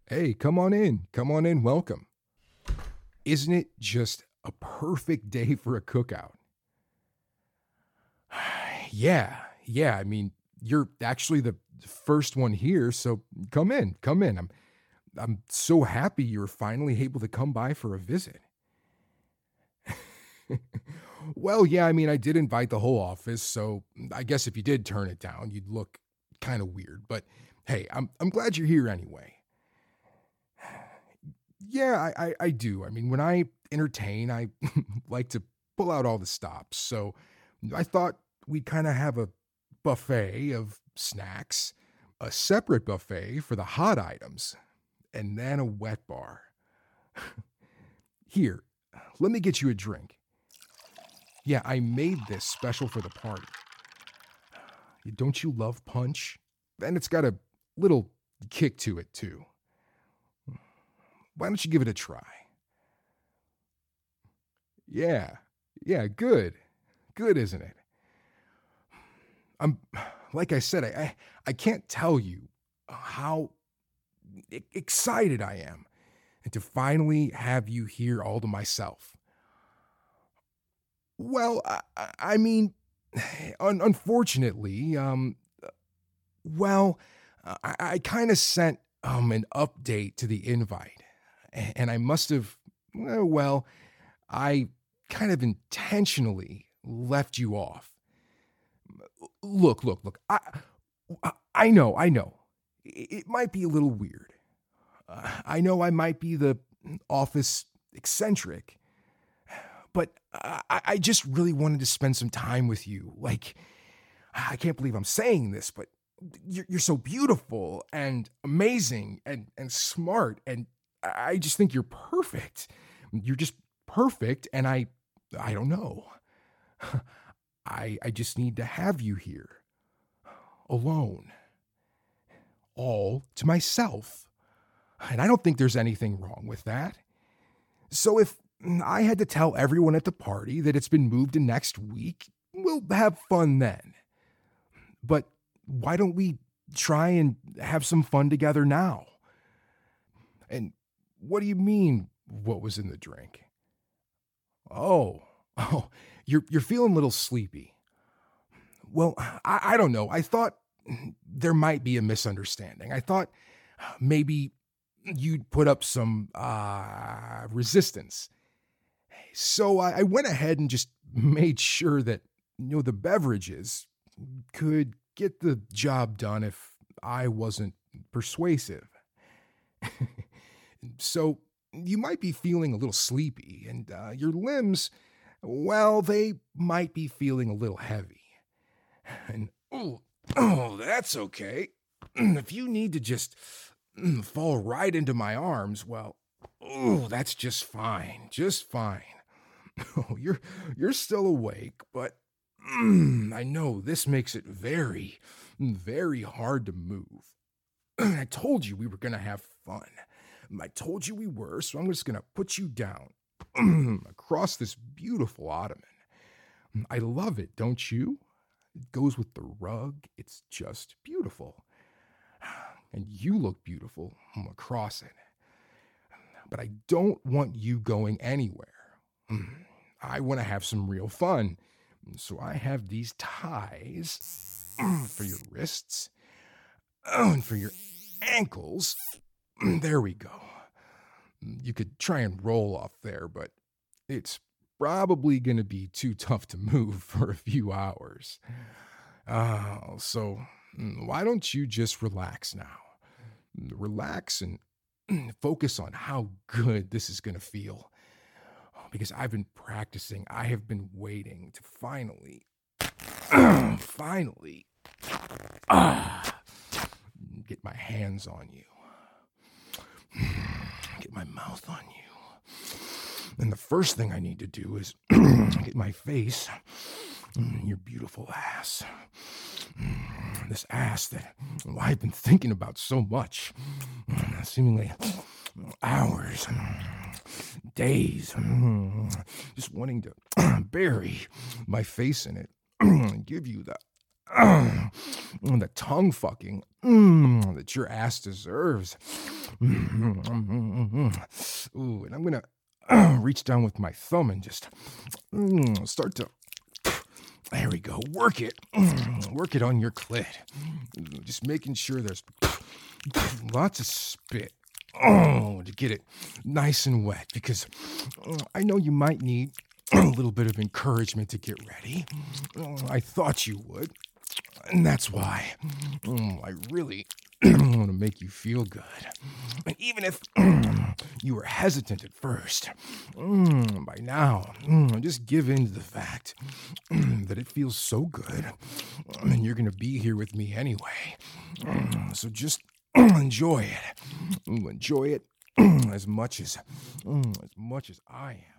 Hey, come on in. Come on in. Welcome. Isn't it just a perfect day for a cookout? Yeah. Yeah. I mean, you're actually the first one here, so come in. Come in. I'm so happy you're finally able to come by for a visit. Well, yeah, I mean, I did invite the whole office, so I guess if you did turn it down, you'd look kind of weird. But hey, I'm glad you're here anyway. Yeah, I do. I mean, when I entertain, I like to pull out all the stops. So I thought we'd kind of have a buffet of snacks, a separate buffet for the hot items, and then a wet bar. Here, let me get you a drink. Yeah, I made this special for the party. Don't you love punch? And it's got a little kick to it, too. Why don't you give it a try? Yeah, yeah, good. Good, isn't it? I'm like I said, I can't tell you how excited I am and to finally have you here all to myself. Well, I mean, unfortunately, well, I kind of sent an update to the invite, and I must have, well, I kind of intentionally left you off. Look. I know. It might be a little weird. I know I might be the office eccentric, but I just really wanted to spend some time with you. Like, I can't believe I'm saying this, but you're so beautiful and amazing and smart, and I just think you're perfect. You're just perfect, and I don't know. I just need to have you here alone, all to myself. And I don't think there's anything wrong with that. So if I had to tell everyone at the party that it's been moved to next week, we'll have fun then. But why don't we try and have some fun together now? And what do you mean, what was in the drink? Oh, oh, you're feeling a little sleepy. Well, I don't know. I thought there might be a misunderstanding. I thought maybe you'd put up some resistance. So I went ahead and just made sure that the beverages could get the job done if I wasn't persuasive. So you might be feeling a little sleepy, and your limbs, well, they might be feeling a little heavy. And that's okay. If you need to just fall right into my arms, well, that's just fine, just fine. Oh, you're still awake, but I know this makes it very, very hard to move. I told you we were gonna have fun. I told you we were, so I'm just gonna put you down across this beautiful ottoman. I love it, don't you? It goes with the rug. It's just beautiful. And you look beautiful across it. But I don't want you going anywhere. I want to have some real fun. So I have these ties for your wrists and for your ankles. There we go. You could try and roll off there, but it's probably going to be too tough to move for a few hours. So why don't you just relax now? Relax and focus on how good this is going to feel. Because I've been practicing. I have been waiting to finally, finally, get my hands on you. Get my mouth on you. And the first thing I need to do is get my face in your beautiful ass. This ass that I've been thinking about so much, seemingly hours, days, just wanting to bury my face in it and give you the the tongue fucking that your ass deserves. Ooh, and I'm gonna reach down with my thumb and just start to. There we go. Work it. Work it on your clit. Just making sure there's lots of spit. To get it nice and wet, because I know you might need a little bit of encouragement to get ready. I thought you would, and that's why I really want to make you feel good. And even if you were hesitant at first, by now, just give in to the fact that it feels so good, and you're going to be here with me anyway. So just enjoy it. Enjoy it as much as I am.